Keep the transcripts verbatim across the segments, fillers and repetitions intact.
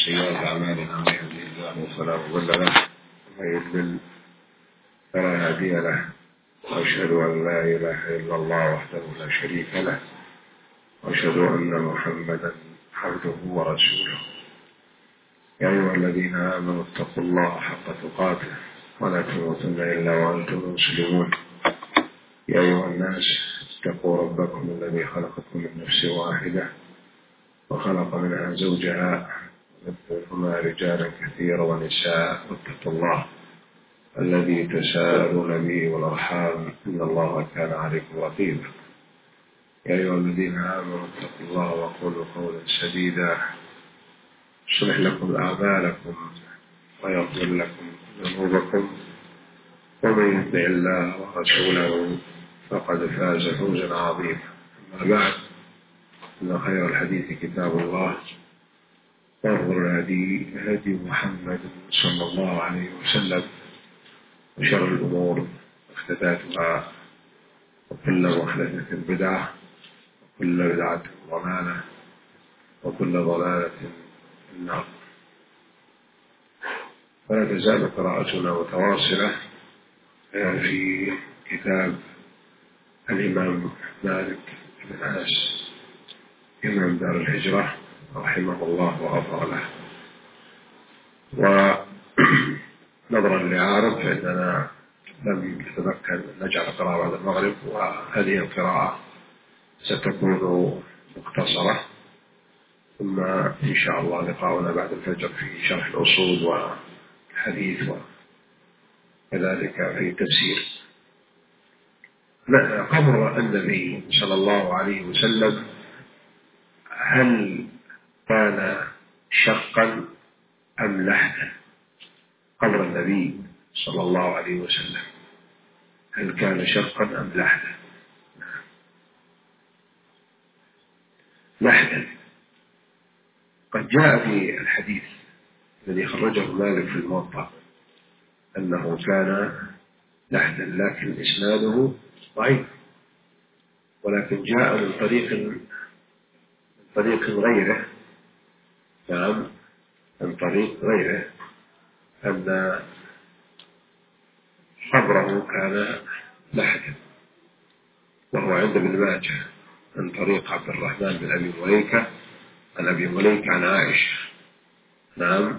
سيئات أعمالنا من يهده الله فلا مضل له ومن يضلل فلا هادي له وأشهد أن لا إله إلا الله وحده لا شريك له وأشهد أن محمدا عبده ورسوله. يا أيها الذين آمنوا اتقوا الله حق تقاته ولا تموتن إلا وأنتم مسلمون. يا أيها الناس اتقوا ربكم الذي خلقكم من نفس واحدة وخلق منها زوجها وبث رجالا كثيرا ونساء واتقوا الله الذي تساءلون به والأرحام إن الله كان عليكم رقيبا. يا أيها الذين آمنوا اتقوا الله وقولوا قولا سديدا يصلح لكم أعمالكم ويغفر لكم ذنوبكم ومن يطع الله ورسوله فقد فاز فوزا عظيما. أما بعد إن خير الحديث كتاب الله وأفضل الهدي هدي محمد صلى الله عليه وسلم وشر الأمور محدثاتها وكل محدثة بدعة وكل بدعة ضلالة وكل ضلالة في النار. فلا تزال قراءتنا متواصلة في كتاب الإمام مالك بن أنس إمام دار الهجرة رحمه الله وغفر له. ونظرا لعارض فإننا لم نتمكن أن نجعل قراءة بعد المغرب، وهذه القراءة ستكون مختصرة، ثم إن شاء الله لقاؤنا بعد الفجر في شرح الأصول والحديث وكذلك في التفسير. قبر النبي صلى الله عليه وسلم هل كان شقا أم لحدا؟ قبر النبي صلى الله عليه وسلم هل كان شقا أم لحدا؟ لحدا. قد جاء في الحديث الذي خرجه مالك في الموطأ أنه كان لحدا، لكن إسناده ضعيف، ولكن جاء من طريق من طريق غيره نعم من طريق غيره أن قبره كان لحدا، وهو عند ابن ماجه من طريق عبد الرحمن بن أبي مليكة عن أبي مليكة عن عائشة نعم.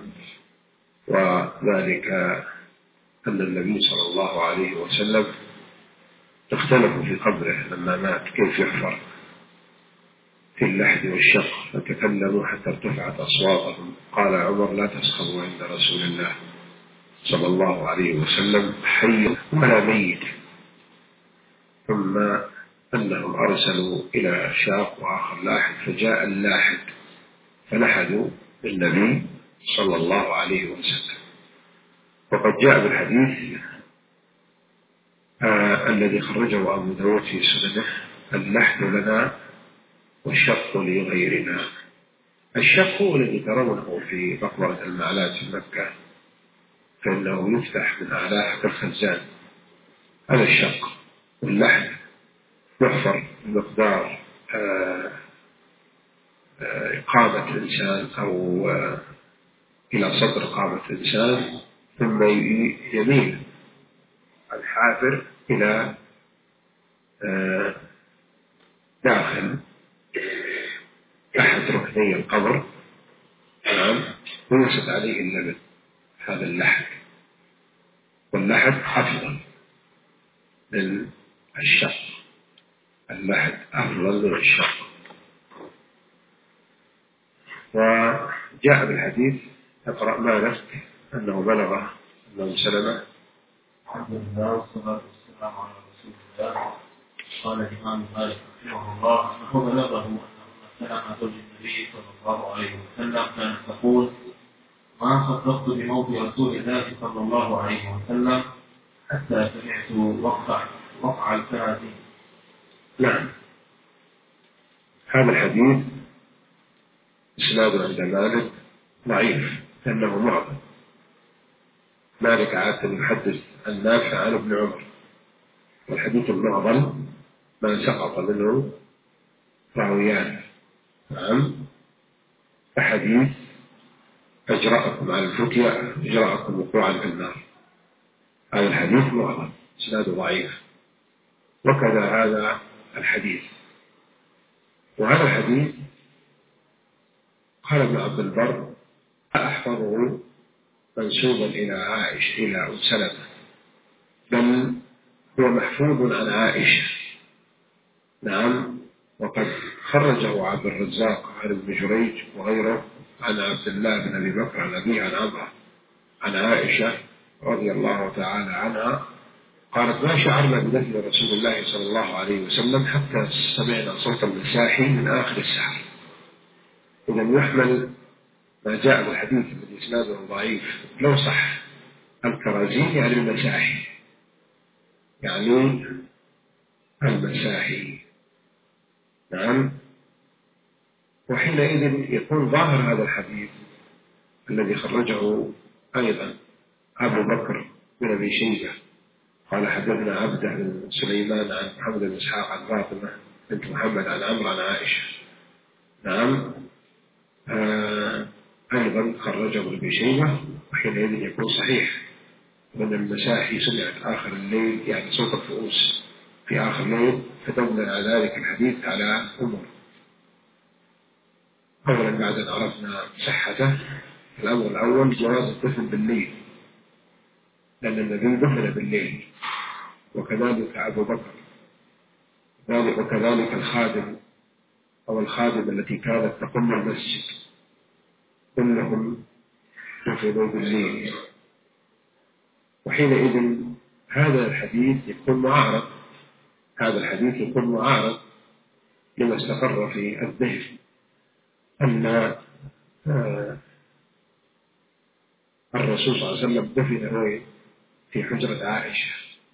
وذلك أن النبي صلى الله عليه وسلم اختلفوا في قبره لما مات كيف يحفر في اللحد والشق، فتكلموا حتى ارتفعت أصواتهم. قال عمر: لا تسخروا عند رسول الله صلى الله عليه وسلم حي ولا ميت. ثم أنهم أرسلوا إلى شاق وآخر لاحد، فجاء اللاحد فلحدوا بالنبي صلى الله عليه وسلم. وقد جاء بالحديث آه الذي خرجه أبو داود في سننه: اللحد لنا والشق لغيرنا. الشق هو الذي ترونه في مقبرة المعلات في مكة، فإنه يفتح من أعلاه كالخزان، هذا الشق. واللحد يحفر بمقدار آه آه قامة إنسان أو آه إلى صدر قامة إنسان، ثم يميل الحافر إلى آه داخل أحد ركني القبر نعم، ويوسد عليه اللبن، هذا اللحد. واللحد أفضل من الشق، اللحد أفضل من الشق. وجاء بالحديث اقرأ مالك أنه بلغ أنه سلمه الحمد لله والصلاة والسلام على رسول الله. قال الإمام مالك رحمه الله أنه بلغه أن سلمة زوج النبي صلى الله عليه وسلم كانت تقول: ما صدقت بموت رسول الله صلى الله عليه وسلم حتى سمعت وقع وقع الكراسي. نعم، هذا الحديث إسناد عند مالك ضعيف لأنه معضل. مالك عادة يحدث عن نافع عن ابن عمر، والحديث المعضل ما سقط منه راويان نعم، فحديث أجرأكم على الفتيا أجرأكم وقوعا في النار. هذا الحديث معضل إسناده ضعيف، وكذا هذا الحديث. وهذا الحديث قال ابن عبد البر أحفظه منسوبا إلى عائشة إلى أم سلمة، بل هو محفوظ عن عائشة. نعم، وقد خرجه عبد الرزاق عن ابن جريج وغيره عن عبد الله بن أبي بكر عن أبيه عن عمرو عن عائشة رضي الله تعالى عنها قالت: ما شعرنا بدفن رسول الله صلى الله عليه وسلم حتى سمعنا صوت المساحي من آخر السحر. إذا يحمل ما جاء بالحديث الذي إسناده ضعيف لو صح الكرازين يعني المساحي، يعني المساحي. نعم. وحينئذ يكون ظاهر هذا الحديث الذي خرجه أيضا أبو بكر بن أبي شيبة قال: حدثنا عبده بن سليمان عن محمد بن إسحاق عن فاطمة بنت محمد عن عمرو عن عائشة. نعم. آه أيضا خرجه ابن أبي شيبة، وحينئذ يكون صحيح من المساحي سمعت آخر الليل، يعني صوت الفؤوس في آخر الليل، فدل على ذلك الحديث على أمور. أولا بعد أن عرفنا صحته، الأمر الأول جواز الدفن بالليل، لأن النبي دفن بالليل، وكذلك أبو بكر، وكذلك الخادم أو الخادم التي كانت تقوم المسجد كلهم دفنوا بالليل. وحينئذ هذا الحديث يكون معارض، هذا الحديث يكون معارض لما استقر في الذهن أن الرسول صلى الله عليه وسلم دفن في حجرة عائشة،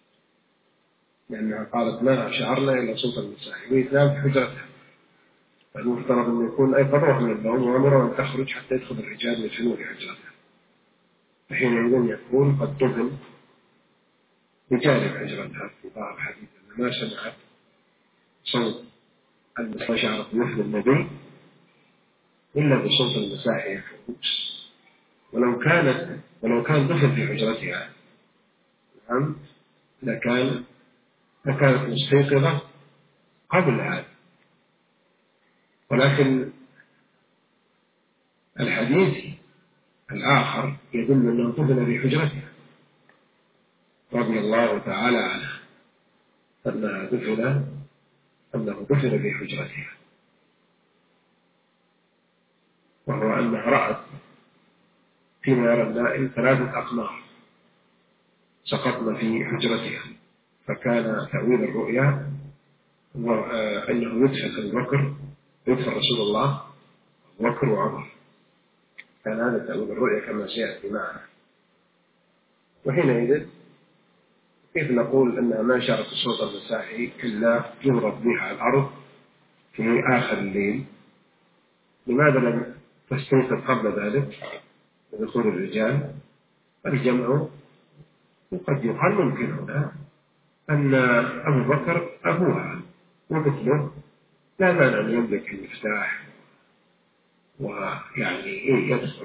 لأنها قالت: ما شعرنا إلا صوت المساحي ويتنام في حجرتها، فالمفترض أن يكون أي روح من النوم وأمر أن تخرج حتى يدخل الرجال يدفنوا في حجرتها، فحينئذ يكون قد دفن بجانب حجرتها في ظاهر الحديث، أن ما سمعت صوت المساحي شعرت مثل النبي إلا بصوت المساحي الفؤوس. ولو كانت ولو كان دفن في حجرتها نعم لكان لكانت مستيقظة قبل هذا. ولكن الحديث الآخر يدل أنه دفن في حجرتها رضي الله تعالى عنها، أنها دفن أنه دفن في حجرتها، وهو أنها رأت فيما يرى النائم ثلاثة أقمار سقطن في حجرتها، فكان تأويل الرؤيا أنه يدفن أبو بكر، يدفن رسول الله أبو بكر وعمر، كان هذا تأويل الرؤيا كما سيأتي معنا. وحينئذ كيف نقول أنها ما شعرت صوت المساحي إلا يضرب بها على الأرض في آخر الليل؟ لماذا لم تستيقظ قبل ذلك بدخول الرجال؟ الجمع وقد يقال ممكن هنا أن أبو بكر أبوها ومثله لا مانع أن يملك المفتاح ويعني يدخل،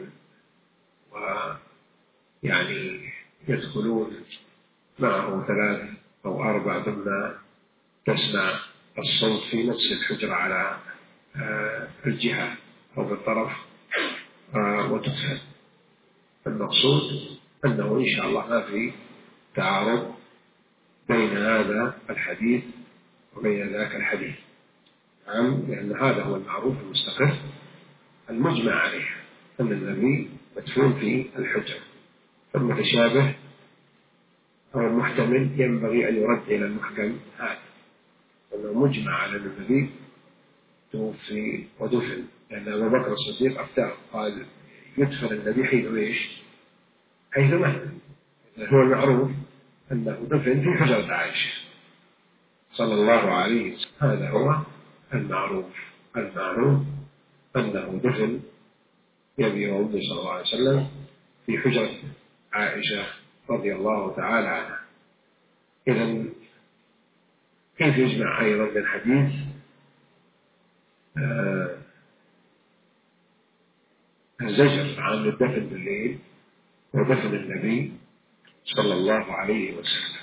ويعني يدخلون معه ثلاث أو أربع ثم تسمع الصوت في نفس الحجرة على الجهة أو بالطرف وتدخل. المقصود أنه إن شاء الله ما في تعارض بين هذا الحديث وبين ذاك الحديث. نعم، لأن هذا هو المعروف المستقر المجمع عليه أن النبي مدفون في الحجرة، فالمتشابه أو المحتمل ينبغي أن يرد إلى المحكم هذا، أنه مجمع على النبي توفي ودفن، لأن أبو بكر الصديق أفتاه قال: يدفن النبي حيث إيش؟ حيث مات. هو المعروف أنه دفن في حجرة عائشة صلى الله عليه وسلم، هذا هو المعروف المعروف أنه دفن يبي وأمي صلى الله عليه وسلم في حجرة عائشة رضي الله تعالى عنها. إذن كيف يجمع أيضا بالحديث آه الزجر عن الدفن بالليل ودفن النبي صلى الله عليه وسلم.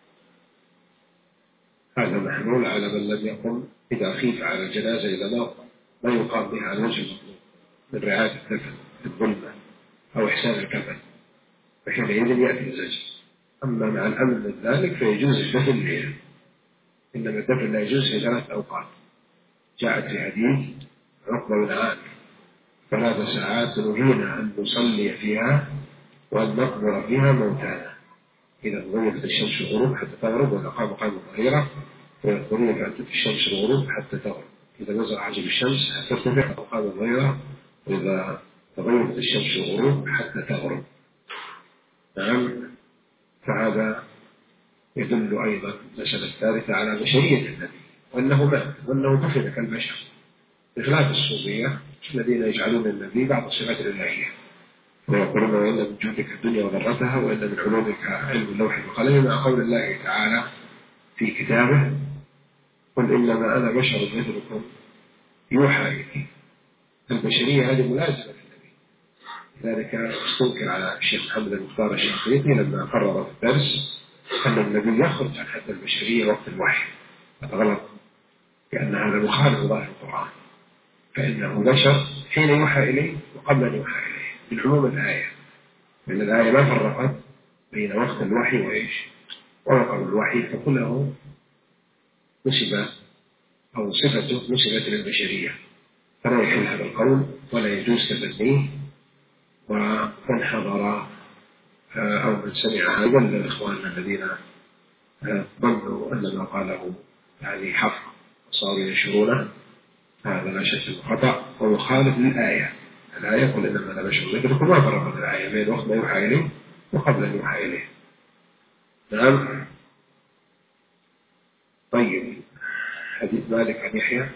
هذا محمول على من لم يقم إذا خيف على الجنازة إذا ما ما يقام بها على الوجه المطلوب من رعاية الدفن الظلمة أو إحسان الكفن، فحينئذ يأتي الزجر. أما مع الأمن من ذلك فيجوز الدفن الليل، إنما الدفن لا يجوز في ثلاث أوقات. جاءت في حديث عقبة بن عامر ثلاث ساعات نهينا أن نصلي فيها وأن نقبر فيها موتانا، إذا غربت الشمس الغروب حتى تغرب، وإذا قام قام الظهيرة فيقولون فأتت الشمس الغروب حتى تغرب، إذا نزل عجب الشمس حتى ترتفع أو قام الظهيرة، وإذا تغيرت الشمس الغروب حتى تغرب. نعم. فهذا يدل أيضا المسألة الثالثة على بشرية النبي وأنه مات وأنه دفن كالبشر، بخلاف الصوفية الذين يجعلون النبي بعض الصفات الإلهية ويقولون وإن من جودك الدنيا وضرتها وإن من علومك علم اللوح والقلم، مع قول الله تعالى في كتابه قل إنما أنا بشر مثلكم يوحى إلي. البشرية هذه ملازمة للنبي، لذلك استنكر على الشيخ محمد المختار الشنقيطي لما قرر في الدرس أن النبي يخرج عن حد البشرية وقت الوحي. هذا غلط، لأن هذا مخالف ظاهر القرآن، فإنه بشر حين يوحى إليه وقبل أن يوحى إليه بالعموم الآية، لأن الآية ما فرقت بين وقت الوحي وإيش ووقت الوحي، فكله نسبة أو صفته نسبة للبشرية، فلا يحل هذا القول ولا يجوز تبنيه. ومن حضر أو من سمع هذا من إخواننا الذين ظنوا أن ما قاله يعني حق وصاروا ينشرونه، هذا لا شك خطأ ومخالف للآية. الآية يقول إنما أنا بشر مثلكم، ما فرقت الآية بين وقت ما يوحى إليه وقبل أن يوحى إليه. نعم. طيب، حديث مالك عن يحيى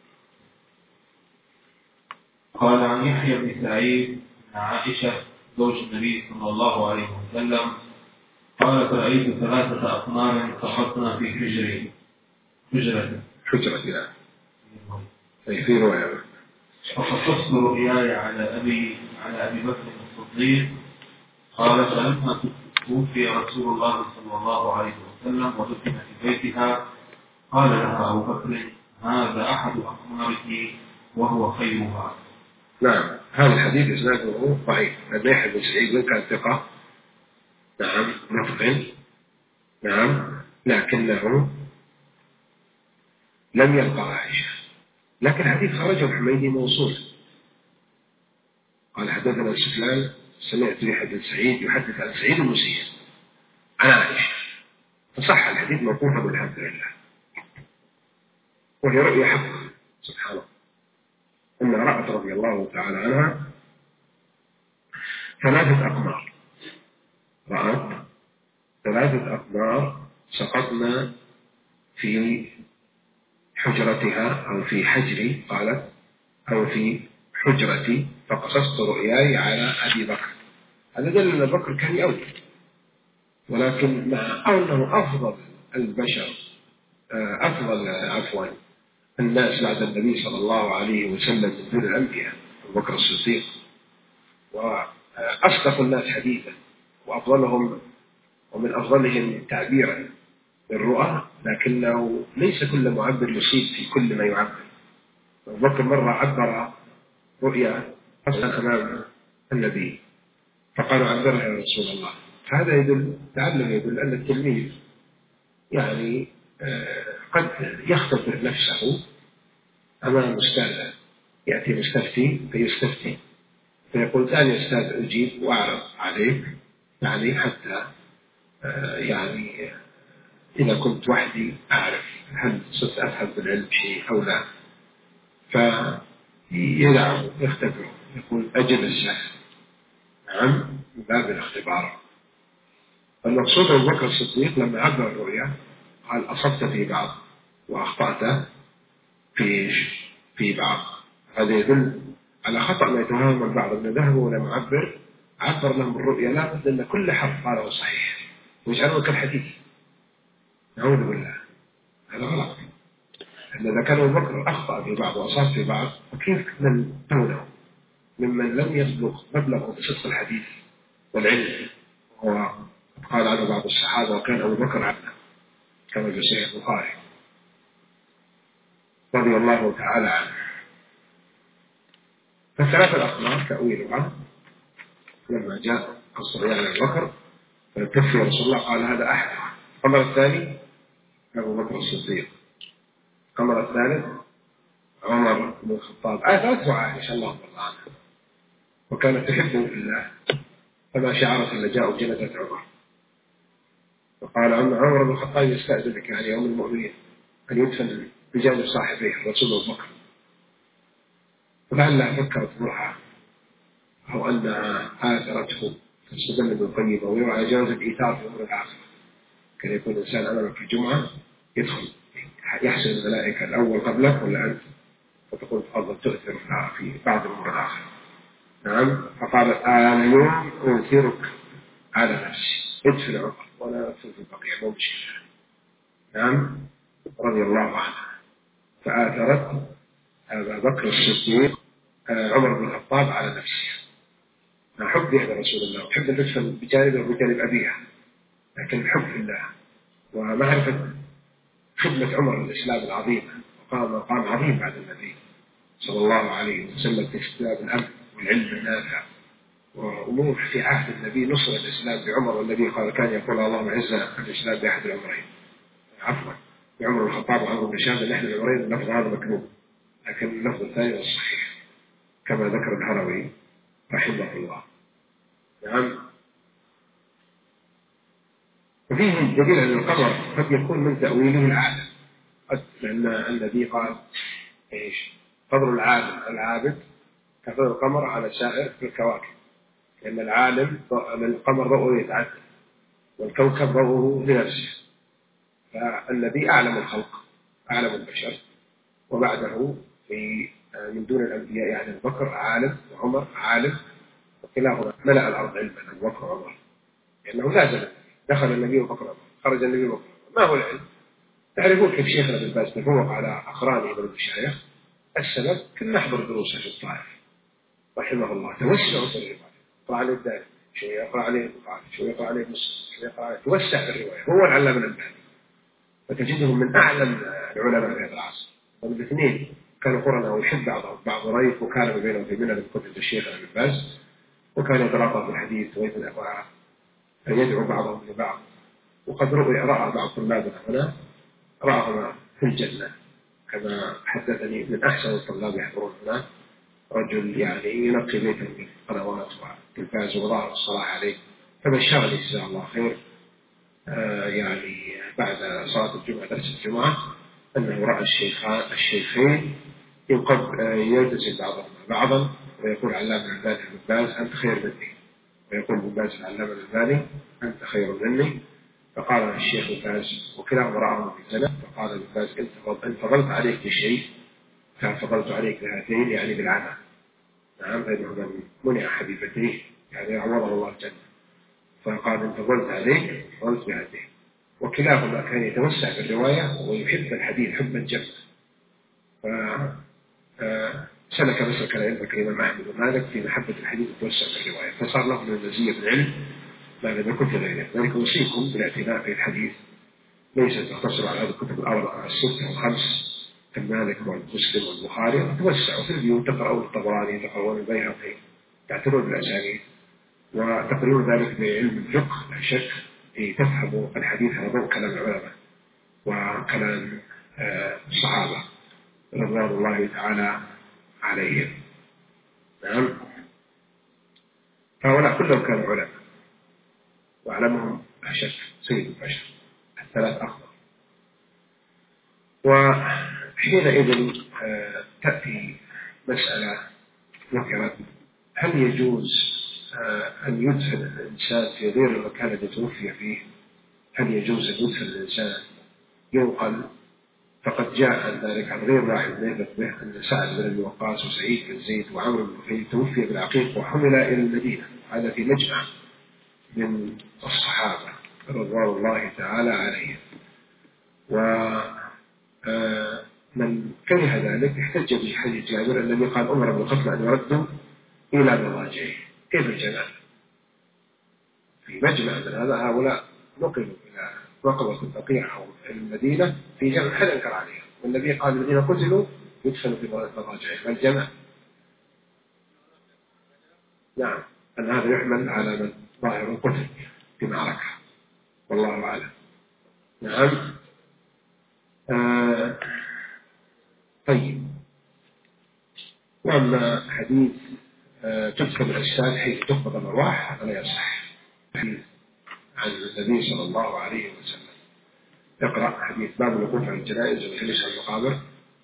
قال عن يحيى بن سعيد عن عائشة زوج النبي صلى الله عليه وسلم قالت رأيت ثلاثة أقمار سقطنا في حجري حجرة حجرة أي في رواية فقصصت رؤياي على أبي على أبي بكر الصديق قال فلما توفي رسول الله صلى الله عليه وسلم ودفن في بيتها قال لها أبو بكر هذا أحد أقمارك وهو خيرها. نعم. هذا الحديث إسناده ضعيف، لأن يحيى بن سعيد كان ثقة، نعم، متقن، نعم، لكنه لم يلقى عائشة. لكن الحديث خرجه الحميدي موصول، قال حدثنا سفيان سمعت يحيى بن سعيد يحدث عن سعيد المسيب عن عائشة، فصح الحديث موقوفا والحمد لله، وهي رؤيا حق سبحان الله، أن رأت رضي الله تعالى عنها ثلاثة أقمار، رأت ثلاثة أقمار سقطنا في حجرتها أو في حجري، قالت أو في حجرتي، فقصصت رؤياي على أبي بكر. هذا دل أن بكر كان يؤول، ولكن مع أنه أفضل البشر أفضل عفوا الناس بعد النبي صلى الله عليه وسلم من دون الأنبياء أبو بكر الصديق، وأصدق الناس حديثا وأفضلهم ومن أفضلهم تعبيرا بالرؤى، لكنه ليس كل معبر يصيب في كل ما يعبر. أبو بكر مرة عبر رؤيا أصلا أمام النبي فقالوا عبرها يا رسول الله. هذا يدل تعلم يدل أن التلميذ يعني قد يختبر نفسه أمام أستاذ، يأتي مستفتي فيستفتي فيقول ثاني أستاذ أجيب وأعرض عليك، يعني حتى يعني إذا كنت وحدي أعرف هل صرت أفهم بالعلم شيء أو لا، فيدعو يختبره يقول أجل السهل، نعم، من باب الاختبار. المقصود أبو بكر الصديق لما عبر الرؤيا قال أصبت في بعض وأخطأت في في بعض. هذا يدل على خطأ ما يتوهم البعض أن ذهبوا لم عبر عبر لهم الرؤيا لا بد أن كل حرف قاله صحيح ويجعلوه كالحديث، نعوذ بالله، هذا غلط. إذا كان أبو بكر أخطأ في بعض وأصاب في بعض فكيف من دونه؟ ممن لم يبلغ مبلغ بصدق الحديث والعلم، هو قال عنه بعض الصحابة وكان أبو بكر عنه كما في صحيح البخاري رضي الله تعالى عنه. فثلاث الأقمار تأويلها لما جاء الصبيان أبو بكر فالتفي رسول الله قال هذا أحد. القمر الثاني أبو بكر الصديق، القمر الثالث عمر بن الخطاب، آثارته عائشة الله الله عنها وكانت تحبه في الله، فما شعرت إلا جاءوا جنة عمر وقال عمر بن الخطاب يستأذنك يعني يوم المؤمنين أن يدفن بجانب صاحبيه الرسول أبو بكر، فلعلها فكرت روحها أو أنها آثرته تستدل بالطيبة ويرى جواز الإيثار في أمر الآخرة. كان يكون الإنسان أمامك في الجمعة يدخل يحسن الملائكة الأول قبلك ولا أنت، فتقول تفضل تؤثر في بعض الأمور الآخرة. نعم. فقالت أنا اليوم أؤثرك على نفسي، ادفن عمر ولا أدفن في البقيع ممشي. نعم رضي الله عنها. فآثرت أبا بكر الصديق عمر بن الخطاب على نفسه، حب يحب رسول الله وحب أن تدفن بجانبه وبجانب أبيها، لكن الحب في الله ومعرفة خدمة عمر للإسلام العظيم، وقام مقام عظيم بعد النبي صلى الله عليه وسلم في استلاب الأمن والعلم النافع وأمور في عهد النبي نصر الإسلام بعمر، والنبي قال كان يقول اللهم أعز الإسلام بأحد العمرين، عفوا بعمر بن الخطاب وعمر بن هشام بأحد العمرين. اللفظ هذا مكذوب لكن اللفظ الثاني والصحيح كما ذكر الهروي رحمه الله. نعم. وفيه دليل أن القمر قد يكون من تأويله العالم، لأن النبي قال إيش فضل العالم العابد كفضل القمر على سائر الكواكب، لأن العالم القمر ضوءه يتعدى والكوكب ضوءه لنفسه، فالنبي أعلم الخلق أعلم البشر، وبعده في من دون الأنبياء يعني أبو بكر عالم وعمر عالم، وكلاهما ملأ الأرض علما أبو بكر وعمر، لأنه لازم دخل النبي وبكر وعمر خرج النبي وبكر. ما هو العلم؟ تعرفون كيف شيخنا ابن باز تفوق على أقرانه من المشايخ؟ السبب كنا نحضر دروسه في الطائف رحمه الله، توسع في الرواية، يقرأ عليه الداري شوية، يقرأ عليه البخاري شوية، يقرأ عليه مسلم شوية، يقرأ عليه توسع في الرواية، هو العلامة الألباني، فتجدهم من أعلم العلماء في هذا العصر. والاثنين كانوا قرناء ويحب بعضهم بعض ريف، وكان بينهم في منى كتب الشيخ ابن باز، وكان يتلاقى في الحديث ويدعو بعضهم لبعض. وقد رؤي رأى بعض طلابنا هنا رأهما في الجنة كما حدثني من أحسن الطلاب يحضرون هنا، رجل يعني ينقي بيته من القنوات والتلفاز وظاهر الصلاة عليه، فبشرني جزاه الله خير آه يعني بعد صلاة الجمعة درس الجمعة أنه رأى الشيخان الشيخين يقب يلتزم بعضهم بعضا، ويقول علامة الألباني ابن باز أنت خير مني، ويقول ابن باز علامة الألباني أنت خير مني. فقال الشيخ ابن باز وكلاهما رأى في الجنة، فقال ابن باز إن فضلت عليك بشيء ففضلت عليك بهاتين يعني بالعمى. نعم فإنه من منع حبيبتيه يعني عوضه الله الجنة، فقال إن فضلت عليك فضلت بهاتين. وكلاهما كان يتوسع في الرواية ويحب الحديث حبا جما، فسلك مسلك العلم كالإمام أحمد ومالك في محبة الحديث والتوسع في الرواية، فصار له من المزية في العلم ما لم يكن في غيره. ذلك أوصيكم بالاعتناء في الحديث، ليس تقتصر على هذه الكتب الأربعة الستة والخمس كمالك والمسلم والبخاري، توسعوا في البيوت تقرأون الطبراني تقرأون البيهقي تعتنون بالأسانيد، وتقرؤون ذلك بعلم الفقه لا شك تفهموا الحديث على ضوء كلام العلماء وكلام الصحابة رضوان الله تعالى عليهم. نعم. فهؤلاء كلهم كانوا علماء وأعلمهم لا شك سيد البشر الثلاث أفضل. وحينئذ تأتي مسألة ذكرت، هل يجوز أن يدفن الإنسان في غير المكان الذي توفي فيه؟ هل يجوز أن يدفن الإنسان ينقل؟ فقد جاء ذلك عن غير واحد من به أن سعد بن أبي وقاص وسعيد بن زيد وعمرو بن نفيل توفي بالعقيق وحمل إلى المدينة، هذا في مجمع من الصحابة رضوان الله تعالى عليهم. ومن كره ذلك احتج بحديث جابر الذي قال أمر بالقتل أن يردوا إلى مضاجعه. كيف الجنازة؟ في مجمع من هذا هؤلاء نقلوا إلى مقبرة البقيع أو المدينة في جمع، حد أنكر عليها، والنبي قال الذين قتلوا يدفنوا في مضاجعهم. الجمع نعم، أن هذا يحمل على من ظاهر القتل في معركة، والله أعلم. نعم. آه طيب. وأما حديث آه تدخل الأجساد حيث تقبض الأرواح هذا لا يصح. حديث عن النبي صلى الله عليه وسلم. اقرأ حديث باب الوقوف عن الجنائز والجلوس على المقابر.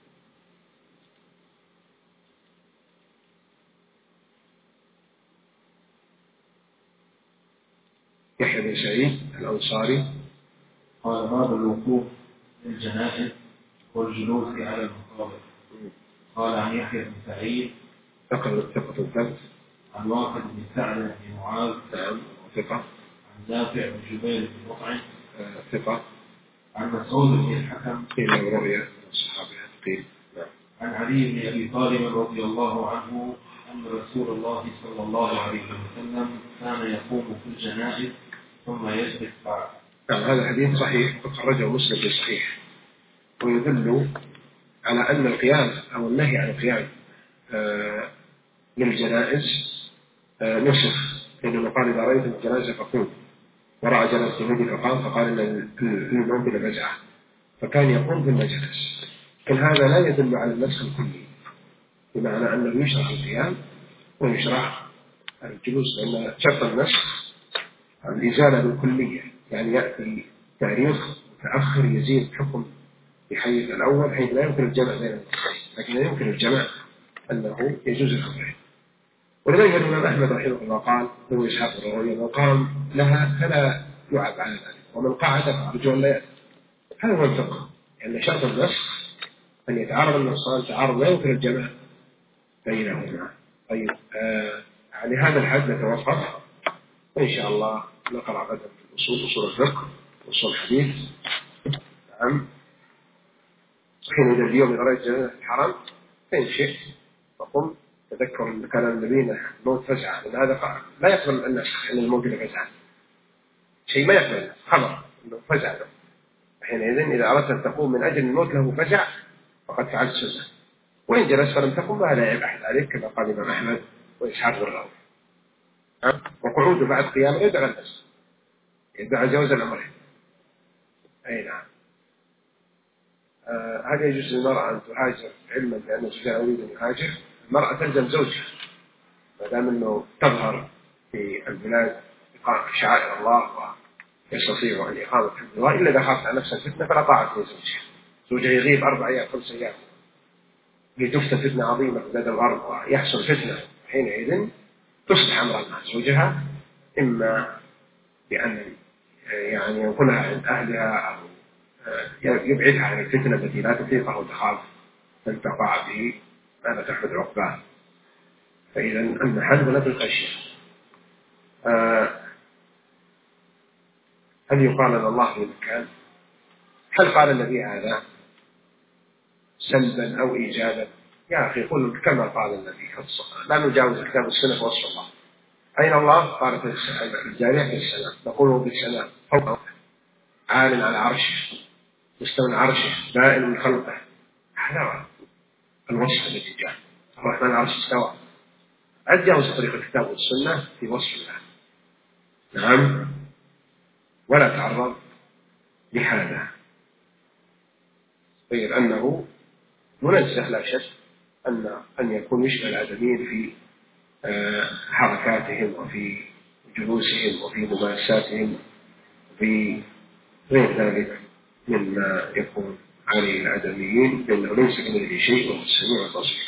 يحيى بن سعيد الأنصاري قال باب الوقوف في الجنائز والجلوس على المقابر. قال عن يحيى بن سعيد ثقة ثقة الثبت عن واقد بن سعد بن معاذ نعم ثقة. عن نافع بن جبير بن مطعم ثقة. عن مسعود بن الحكم قيل له رؤيا الصحابة قيل. عن علي بن أبي طالب رضي الله عنه أن رسول الله صلى الله عليه وسلم كان يقوم في الجنائز ثم يجلس بعد. نعم هذا الحديث صحيح وخرجه مسلم في الصحيح، ويدل على أن القيام أو النهي عن القيام آه للجنائز آه نسخ، لأنه قال إذا رأيتم الجنازة فقوم، ورأى جنازة النبي فقام، فقال إن الموت لفزعة، فكان يقوم بالمجلس. لكن هذا لا يدل على النسخ الكلي، بمعنى أنه يشرع القيام ويشرع الجلوس، لأن شرط النسخ الإزالة بالكلية، يعني يأتي تاريخ متأخر يزيد حكم بحيث الأول حيث لا يمكن الجمع بين النسخين، لكن لا يمكن الجمع أنه يجوز الأمرين. ولذلك الإمام أحمد رحمه الله قال هو إسحاق الراوية وقام لها فلا يعب على ذلك، ومن قعد فأرجو لا يأتي. هذا هو الفقه، يعني شرط النسخ أن يتعارض النصان تعارض لا يمكن الجمع بينهما. طيب آه على هذا الحد نتوقف، وإن شاء الله نقرأ غدا في الأصول، أصول الفقه وأصول الحديث. نعم. حين إذا اليوم إذا رأيت جنازة في الحرم فإن شئت فقم تذكر أن كان النبي الموت فزعة، لأن هذا لا يقبل النسخ أن الموت فزعة، شيء ما يقبل خبر أنه فزعة. حينئذ إذا أردت أن تقوم من أجل الموت له فزع فقد فعلت سنة، وإن جلست فلم تقم فلا يعيب أحد عليك، كما قال الإمام أحمد وإسحاق الراوي. وقعود بعد قيام يدعى النسخ، يدعى جواز الأمرين. أي نعم. آه هذا يجوز للمرأة أن تهاجر علما بأن زوجها يريد أن يهاجر. المرأة تلزم زوجها ما دام أنه تظهر في البلاد شعائر الله ويستطيع أن يقام حكم الله، إلا إذا خافت على نفسها الفتنة فلا طاعة لزوجها. زوجها يغيب أربع أيام خمس أيام لتفتن فتنة عظيمة في بلاد الغرب ويحصل فتنة، حينئذ تصبح أمرا مع زوجها، إما بأن يعني ينقلها عند أهلها أو يبعدها عن الفتنة التي لا تطيقه وتخاف أن تقع به ما لا تحمد عقباه. فإذا المحل ولا الخشية. آه هل يقال أن الله في مكان؟ هل قال النبي هذا سلبا أو إيجابا؟ يا أخي قل كما قال النبي، لا نجاوز كتاب السنة وصف الله. أين الله؟ قال في السماء، الجارية في السماء، نقوله بالسماء فوق عال على عرشه، مستوى عرشه، بائن من خلقه. هذا الوصف الذي جاء، الرحمن العرش استوى. أتجاوز طريق الكتاب والسنة في وصف الله. نعم. ولا تعرض لهذا، غير أنه منزه لا شك أن أن يكون يشبه الآدميين في حركاتهم وفي جلوسهم وفي ممارساتهم وفي غير ذلك مما يكون عليه الآدميين، لأنه ليس كمثله شيء وهو السميع البصير.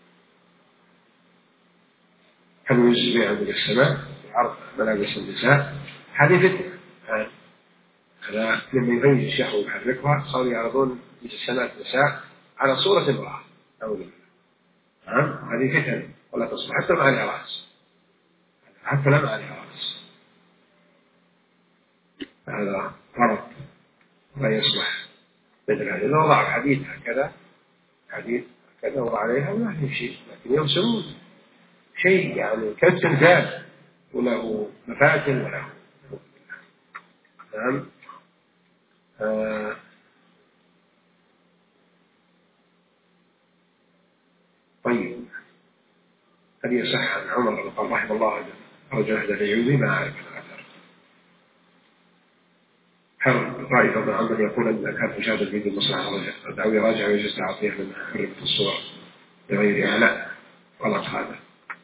هل يجوز بيع من السماء في عرض ملابس النساء؟ هذه فتنة. هذا لما يغير الشيخ ويحركها صاروا يعرضون مجسمات نساء على صورة امرأة أو لا. نعم. هذه فتنة ولا تصلح، حتى ما عليها رأس، حتى لا ما عليها رأس. هذا غلط لا يصلح. مثل هذا لو وضع حديث هكذا، حديث هكذا وضع عليها ما في شيء، لكن يرسمون شيء يعني كالتمثال وله مفاتن وله. نعم. آه طيب، هل يصح عن عمر قال رحمه الله رجل أهدى لعيوبه؟ ما أعرف الأثر. هل رأي طبعا عن من يقول أن كان مشاهد الفيديو مصنع رجل أو يراجع ويجلس تعطيه من حرمة الصور لغيرها؟ لا، غلط هذا،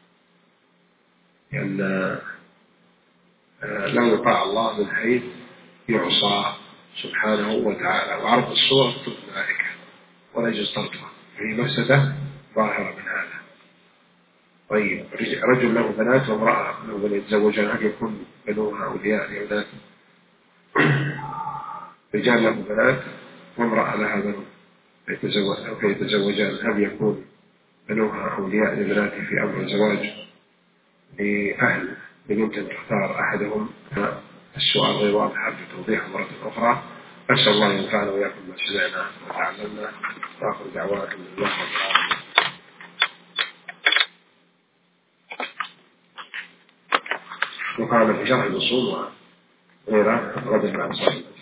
لأن لا يطاع الله من حيث يعصى سبحانه وتعالى، وعرض الصور تطلب الملائكة ولا يجوز تركها، فهي مفسدة ظاهرة من هذا. طيب، رجل له بنات وامرأة له بنات يتزوجان، هل يكون بنوها أولياء لأولاد؟ رجال له بنات وامرأة لها بنو فيتزوجان، هل يكون بنوها أولياء لبناته في أمر الزواج لأهل لبنت تختار أحدهم؟ السؤال غير واضح، حتى توضيحه مرة أخرى. أسأل الله أن ينفعنا وإياكم ما سمعنا وتعلمنا، وآخر دعوانا من الله تعالى. وقال في شرح الأصول وغيرها غدا مع الصلاة.